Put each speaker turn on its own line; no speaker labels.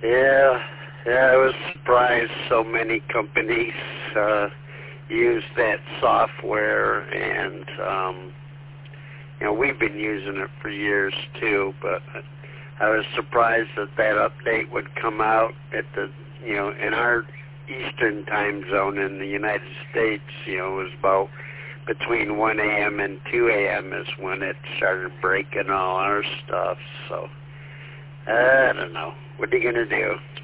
Yeah, I was surprised so many companies use that software, and we've been using it for years too, but I was surprised that update would come out at the, in our Eastern time zone in the United States, it was about between 1 a.m. and 2 a.m. is when it started breaking all our stuff, so I don't know. What are you going to do?